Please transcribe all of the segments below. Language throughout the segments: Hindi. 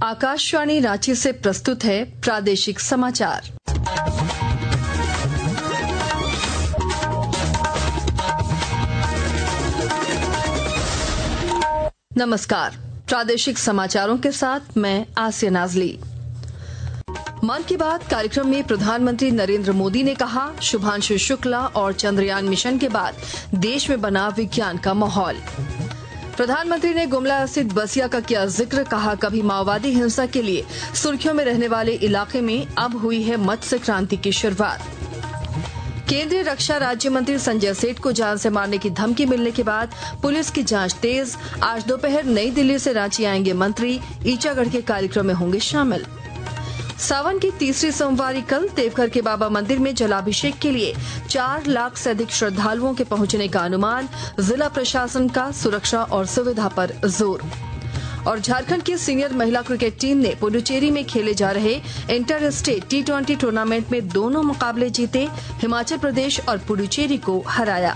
आकाशवाणी रांची से प्रस्तुत है प्रादेशिक समाचार। नमस्कार, प्रादेशिक समाचारों के साथ मैं आसिया नाजली। मन की बात कार्यक्रम में प्रधानमंत्री नरेंद्र मोदी ने कहा, शुभांशु शुक्ला और चंद्रयान मिशन के बाद देश में बना विज्ञान का माहौल। प्रधानमंत्री ने गुमला स्थित बसिया का किया जिक्र, कहा कभी माओवादी हिंसा के लिए सुर्खियों में रहने वाले इलाके में अब हुई है मत्स्य क्रांति की शुरुआत। केंद्रीय रक्षा राज्य मंत्री संजय सेठ को जान से मारने की धमकी मिलने के बाद पुलिस की जांच तेज। आज दोपहर नई दिल्ली से रांची आएंगे मंत्री, ईचागढ़ के कार्यक्रम में होंगे शामिल। सावन की तीसरी सोमवारी कल देवघर के बाबा मंदिर में जलाभिषेक के लिए 4 लाख से अधिक श्रद्धालुओं के पहुंचने का अनुमान। जिला प्रशासन का सुरक्षा और सुविधा पर जोर। और झारखंड की सीनियर महिला क्रिकेट टीम ने पुडुचेरी में खेले जा रहे इंटर स्टेट T20 टूर्नामेंट में दोनों मुकाबले जीते, हिमाचल प्रदेश और पुडुचेरी को हराया।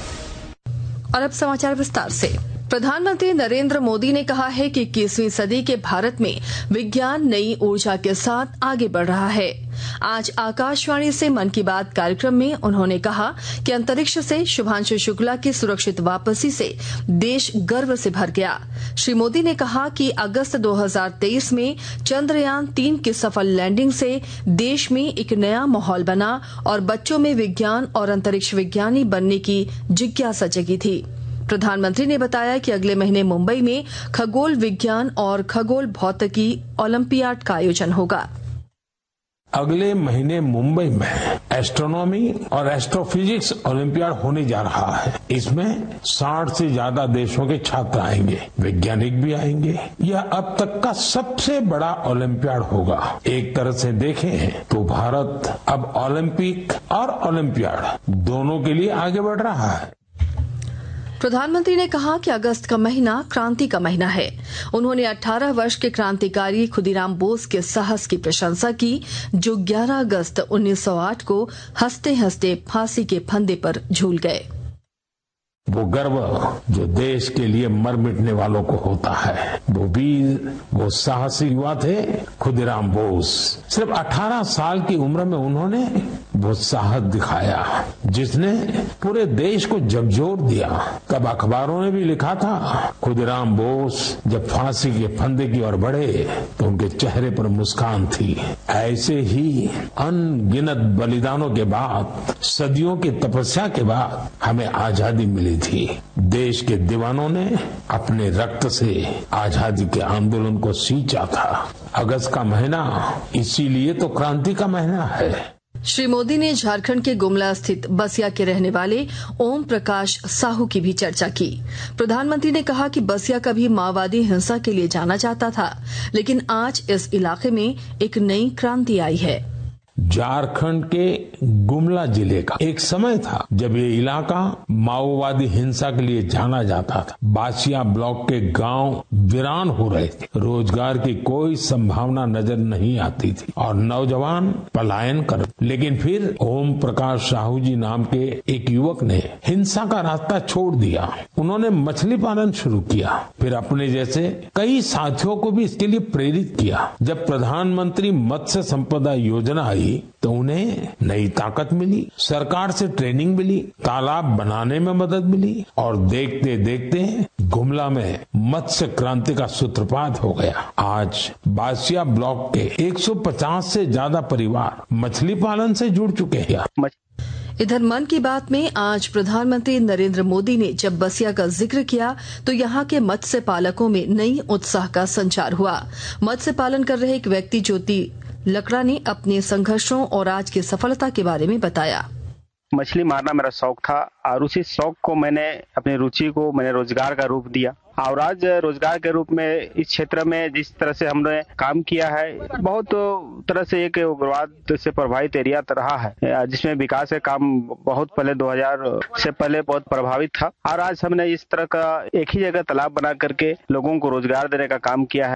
और अब समाचार विस्तार से। प्रधानमंत्री नरेंद्र मोदी ने कहा है कि 21वीं सदी के भारत में विज्ञान नई ऊर्जा के साथ आगे बढ़ रहा है। आज आकाशवाणी से मन की बात कार्यक्रम में उन्होंने कहा कि अंतरिक्ष से शुभांशु शुक्ला की सुरक्षित वापसी से देश गर्व से भर गया। श्री मोदी ने कहा कि अगस्त 2023 में चंद्रयान 3 की सफल लैंडिंग से देश में एक नया माहौल बना और बच्चों में विज्ञान और अंतरिक्ष विज्ञानी बनने की जिज्ञासा जगी थी। प्रधानमंत्री ने बताया कि अगले महीने मुंबई में खगोल विज्ञान और खगोल भौतिकी ओलंपियाड का आयोजन होगा। अगले महीने मुंबई में एस्ट्रोनॉमी और एस्ट्रोफिजिक्स ओलंपियाड होने जा रहा है। इसमें 60 से ज्यादा देशों के छात्र आएंगे, वैज्ञानिक भी आएंगे। यह अब तक का सबसे बड़ा ओलंपियाड होगा। एक तरह से देखें तो भारत अब ओलंपिक और ओलंपियाड दोनों के लिए आगे बढ़ रहा है। प्रधानमंत्री ने कहा कि अगस्त का महीना क्रांति का महीना है। उन्होंने 18 वर्ष के क्रांतिकारी खुदीराम बोस के साहस की प्रशंसा की, जो 11 अगस्त 1908 को हंसते हंसते फांसी के फंदे पर झूल गए। वो गर्व जो देश के लिए मर मिटने वालों को होता है, वो वीर, वो साहसी युवा थे खुदीराम बोस। सिर्फ 18 साल की उम्र में उन्होंने वो साहस दिखाया जिसने पूरे देश को झकझोर दिया। कब अखबारों ने भी लिखा था, खुदीराम बोस जब फांसी के फंदे की ओर बढ़े तो उनके चेहरे पर मुस्कान थी। ऐसे ही अनगिनत बलिदानों के बाद, सदियों की तपस्या के बाद हमें आजादी मिली थी। देश के दीवानों ने अपने रक्त से आजादी के आंदोलन को सींचा था। अगस्त का महीना इसीलिए तो क्रांति का महीना है। श्री मोदी ने झारखंड के गुमला स्थित बसिया के रहने वाले ओम प्रकाश साहू की भी चर्चा की। प्रधानमंत्री ने कहा कि बसिया कभी माओवादी हिंसा के लिए जाना जाता था, लेकिन आज इस इलाके में एक नई क्रांति आई है। झारखंड के गुमला जिले का एक समय था जब ये इलाका माओवादी हिंसा के लिए जाना जाता था। बासिया ब्लॉक के गांव वीरान हो रहे थे, रोजगार की कोई संभावना नजर नहीं आती थी और नौजवान पलायन कर। लेकिन फिर ओम प्रकाश साहू जी नाम के एक युवक ने हिंसा का रास्ता छोड़ दिया। उन्होंने मछली पालन शुरू किया, फिर अपने जैसे कई साथियों को भी इसके लिए प्रेरित किया। जब प्रधानमंत्री मत्स्य संपदा योजना आई तो उन्हें नई ताकत मिली, सरकार से ट्रेनिंग मिली, तालाब बनाने में मदद मिली और देखते देखते गुमला में मत्स्य क्रांति का सूत्रपात हो गया। आज बासिया ब्लॉक के 150 से ज्यादा परिवार मछली पालन से जुड़ चुके हैं। इधर मन की बात में आज प्रधानमंत्री नरेंद्र मोदी ने जब बसिया का जिक्र किया तो यहाँ के मत्स्य पालकों में नई उत्साह का संचार हुआ। मत्स्य पालन कर रहे एक व्यक्ति ज्योति लकड़ा ने अपने संघर्षों और आज की सफलता के बारे में बताया। मछली मारना मेरा शौक था और उसी शौक को मैंने अपनी रुचि को मैंने रोजगार का रूप दिया और आज रोजगार के रूप में इस क्षेत्र में जिस तरह से हमने काम किया है, बहुत तरह से एक उग्रवाद से प्रभावित एरिया रहा है, जिसमें विकास का काम बहुत पहले 2000 से पहले बहुत प्रभावित था और आज हमने इस तरह का एक ही जगह तालाब बना करके लोगों को रोजगार देने का काम किया है।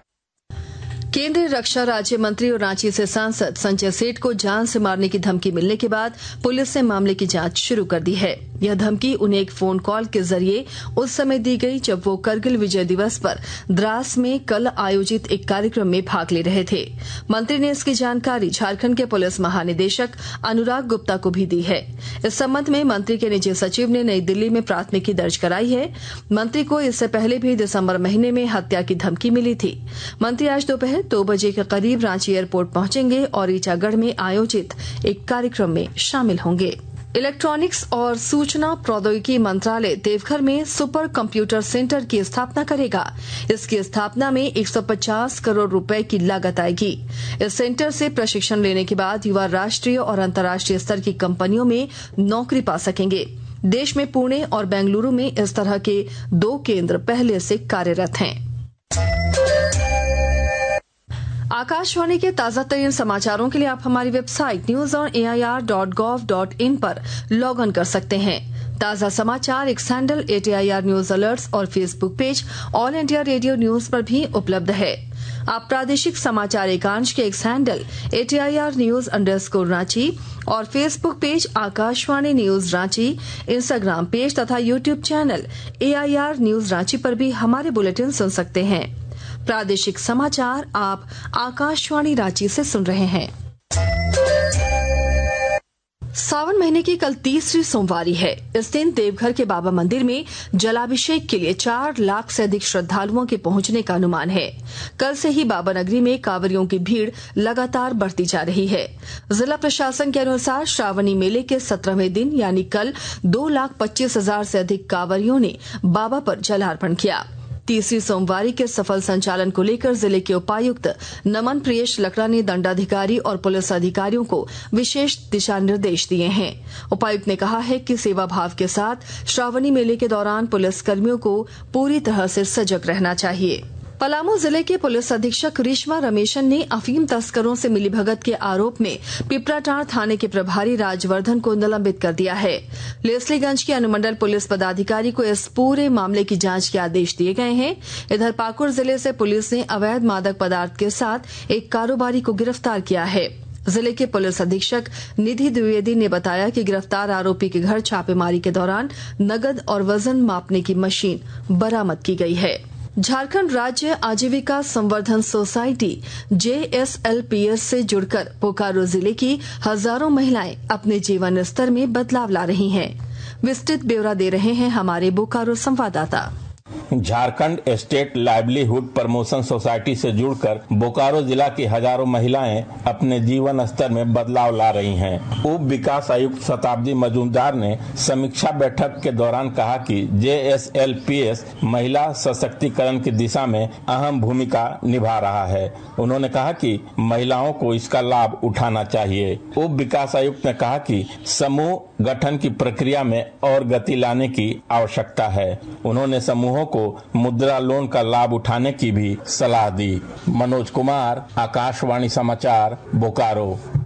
केंद्रीय रक्षा राज्य मंत्री और रांची से सांसद संजय सेठ को जान से मारने की धमकी मिलने के बाद पुलिस ने मामले की जांच शुरू कर दी है। यह धमकी उन्हें एक फोन कॉल के जरिए उस समय दी गई जब वो करगिल विजय दिवस पर द्रास में कल आयोजित एक कार्यक्रम में भाग ले रहे थे। मंत्री ने इसकी जानकारी झारखंड के पुलिस महानिदेशक अनुराग गुप्ता को भी दी है। इस संबंध में मंत्री के निजी सचिव ने नई दिल्ली में प्राथमिकी दर्ज कराई है। मंत्री को इससे पहले भी दिसंबर महीने में हत्या की धमकी मिली थी। मंत्री आज दोपहर 2 बजे के करीब रांची एयरपोर्ट पहुंचेंगे और ईचागढ़ में आयोजित एक कार्यक्रम में शामिल होंगे। इलेक्ट्रॉनिक्स और सूचना प्रौद्योगिकी मंत्रालय देवघर में सुपर कंप्यूटर सेंटर की स्थापना करेगा। इसकी स्थापना में 150 करोड़ रुपए की लागत आएगी। इस सेंटर से प्रशिक्षण लेने के बाद युवा राष्ट्रीय और अंतर्राष्ट्रीय स्तर की कंपनियों में नौकरी पा सकेंगे। देश में पुणे और बेंगलुरु में इस तरह के 2 केंद्र पहले से कार्यरत हैं। आकाशवाणी के ताजा तरीन समाचारों के लिए आप हमारी वेबसाइट news.air.gov.in पर लॉग ऑन कर सकते हैं। ताजा समाचार X handle @AIR news alerts और Facebook page all India radio news पर भी उपलब्ध है। आप प्रादेशिक समाचार एकांश के एक्स हैंडल @AIR न्यूज_रांची और Facebook page Akashvani news Ranchi, Instagram page तथा YouTube channel AIR news Ranchi पर भी हमारे बुलेटिन सुन सकते हैं। प्रादेशिक समाचार आप आकाशवाणी रांची से सुन रहे हैं। सावन महीने की कल तीसरी सोमवारी है। इस दिन देवघर के बाबा मंदिर में जलाभिषेक के लिए 4 लाख से अधिक श्रद्धालुओं के पहुंचने का अनुमान है। कल से ही बाबा नगरी में कांवरियों की भीड़ लगातार बढ़ती जा रही है। जिला प्रशासन के अनुसार श्रावणी मेले के 17वें दिन यानी कल 2,25,000 से अधिक कांवरियों ने बाबा पर जलार्पण किया। तीसरी सोमवारी के सफल संचालन को लेकर जिले के उपायुक्त नमन प्रियेश लकड़ा ने दंडाधिकारी और पुलिस अधिकारियों को विशेष दिशा निर्देश दिए हैं। उपायुक्त ने कहा है कि सेवा भाव के साथ श्रावणी मेले के दौरान पुलिस कर्मियों को पूरी तरह से सजग रहना चाहिए। पलामू जिले के पुलिस अधीक्षक रेशमा रमेशन ने अफीम तस्करों से मिलीभगत के आरोप में पिपराटांड़ थाने के प्रभारी राजवर्धन को निलंबित कर दिया है। लेस्लीगंज के अनुमंडल पुलिस पदाधिकारी को इस पूरे मामले की जांच के आदेश दिए गए हैं। इधर पाकुड़ जिले से पुलिस ने अवैध मादक पदार्थ के साथ एक कारोबारी को गिरफ्तार किया है। जिले के पुलिस अधीक्षक निधि द्विवेदी ने बताया कि गिरफ्तार आरोपी के घर छापेमारी के दौरान नगद और वजन मापने की मशीन बरामद की गई है। झारखंड राज्य आजीविका संवर्धन सोसाइटी JSLPS से जुड़कर बोकारो जिले की हजारों महिलाएं अपने जीवन स्तर में बदलाव ला रही हैं। विस्तृत ब्यौरा दे रहे हैं हमारे बोकारो संवाददाता। Jharkhand state livelihood promotion society से जुड़कर बोकारो जिला की हजारों महिलाएं अपने जीवन स्तर में बदलाव ला रही हैं। उप विकास आयुक्त शताब्दी मजूमदार ने समीक्षा बैठक के दौरान कहा कि JSLPS महिला सशक्तिकरण की दिशा में अहम भूमिका निभा रहा है। उन्होंने कहा कि महिलाओं को इसका लाभ उठाना चाहिए। उप विकास आयुक्त ने कहा कि समूह गठन की प्रक्रिया में और गति लाने की आवश्यकता है। उन्होंने समूहों को मुद्रा लोन का लाभ उठाने की भी सलाह दी। मनोज कुमार, आकाशवाणी समाचार, बोकारो।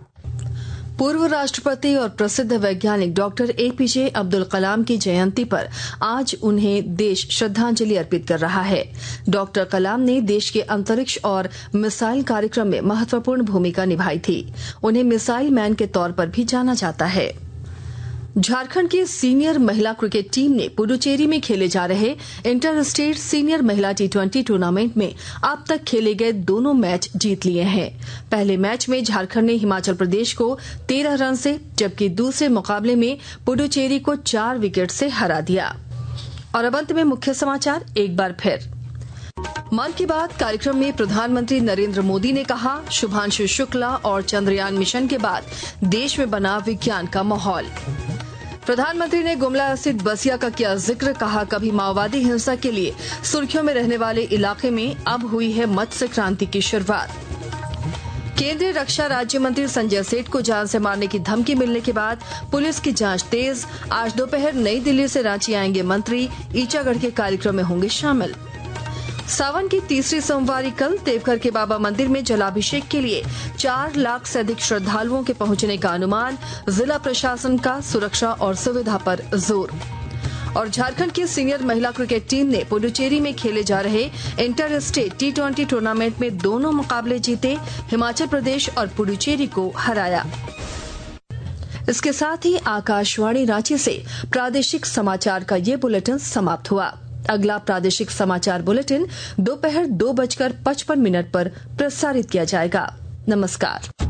पूर्व राष्ट्रपति और प्रसिद्ध वैज्ञानिक डॉक्टर APJ अब्दुल कलाम की जयंती पर आज उन्हें देश श्रद्धांजलि अर्पित कर रहा है। डॉक्टर कलाम ने देश के अंतरिक्ष और मिसाइल कार्यक्रम में महत्वपूर्ण भूमिका निभाई थी। उन्हें मिसाइल मैन के तौर पर भी जाना जाता है। झारखंड की सीनियर महिला क्रिकेट टीम ने पुडुचेरी में खेले जा रहे इंटर स्टेट सीनियर महिला T20 टूर्नामेंट में अब तक खेले गए दोनों मैच जीत लिए हैं। पहले मैच में झारखंड ने हिमाचल प्रदेश को 13 रन से, जबकि दूसरे मुकाबले में पुडुचेरी को 4 विकेट से हरा दिया। और अब अंत में मुख्य समाचार एक बार फिर। मन की बात कार्यक्रम में प्रधानमंत्री नरेंद्र मोदी ने कहा, शुभांशु शुक्ला और चंद्रयान मिशन के बाद देश में बना विज्ञान का माहौल। प्रधानमंत्री ने गुमला स्थित बसिया का किया जिक्र, कहा कभी माओवादी हिंसा के लिए सुर्खियों में रहने वाले इलाके में अब हुई है मत्स्य क्रांति की शुरुआत। केंद्रीय रक्षा राज्य मंत्री संजय सेठ को जान से मारने की धमकी मिलने के बाद पुलिस की जांच तेज। आज दोपहर नई दिल्ली से रांची आएंगे मंत्री, ईचागढ़ के कार्यक्रम में होंगे शामिल। सावन की तीसरी सोमवारी कल देवघर के बाबा मंदिर में जलाभिषेक के लिए 4 लाख से अधिक श्रद्धालुओं के पहुंचने का अनुमान। जिला प्रशासन का सुरक्षा और सुविधा पर जोर। और झारखंड की सीनियर महिला क्रिकेट टीम ने पुडुचेरी में खेले जा रहे इंटर स्टेट T20 टूर्नामेंट में दोनों मुकाबले जीते, हिमाचल प्रदेश और पुडुचेरी को हराया। इसके साथ ही आकाशवाणी रांची से प्रादेशिक समाचार का ये बुलेटिन समाप्त हुआ। अगला प्रादेशिक समाचार बुलेटिन दोपहर 2:55 पर प्रसारित किया जाएगा। नमस्कार।